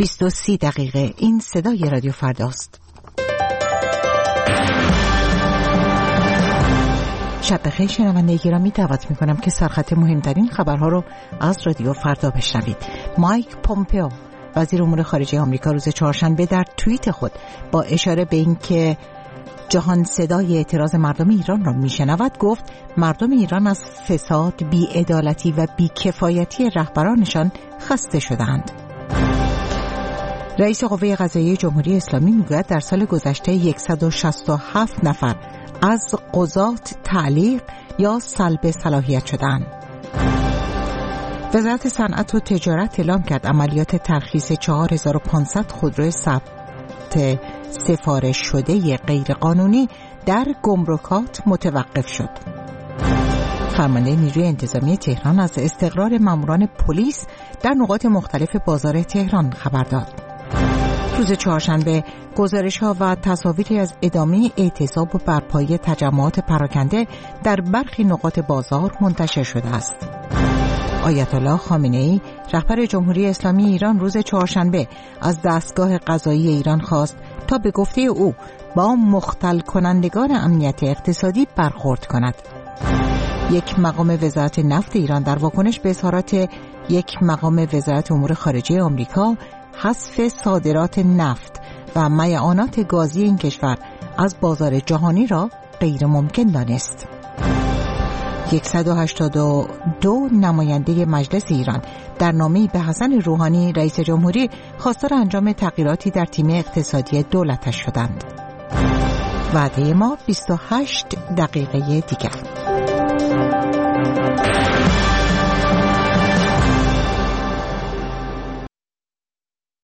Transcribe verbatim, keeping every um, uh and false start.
بیست و سی دقیقه. این صدای رادیو فرداست. شب بخیر شنونده گرامی، دعوت میکنم که سرخط مهمترین خبرها رو از رادیو فردا بشنوید. مایک پومپئو وزیر امور خارجه آمریکا روز چهارشنبه در توییت خود با اشاره به اینکه جهان صدای اعتراض مردم ایران را میشنود گفت مردم ایران از فساد، بی‌عدالتی و بی‌کفایتی رهبرانشان خسته شدند. رئیس قوه قضاییه جمهوری اسلامی میگوید در سال گذشته صد و شصت و هفت نفر از قضات تعلیق یا سلب صلاحیت شدند. وزارت صنعت و تجارت اعلام کرد عملیات ترخیص چهار هزار و پانصد خودرو ثبت سفارش شده غیرقانونی در گمرکات متوقف شد. فرمانده نیروی انتظامی تهران از استقرار ماموران پلیس در نقاط مختلف بازار تهران خبر داد. روز چهارشنبه گزارش‌ها و تصاویری از ادامه اعتصاب و برپایی تجمعات پراکنده در برخی نقاط بازار منتشر شده است. آیت الله خامنه‌ای رهبر جمهوری اسلامی ایران روز چهارشنبه از دستگاه قضایی ایران خواست تا به گفته او با مختل کنندگان امنیت اقتصادی برخورد کند. یک مقام وزارت نفت ایران در واکنش به اظهارات یک مقام وزارت امور خارجه آمریکا حذف صادرات نفت و میعانات گازی این کشور از بازار جهانی را غیر ممکن دانست. صد و هشتاد و دو نماینده مجلس ایران در نامه‌ای به حسن روحانی رئیس جمهوری خواستار انجام تغییراتی در تیم اقتصادی دولتش شدند. وعده ما بیست و هشت دقیقه دیگر.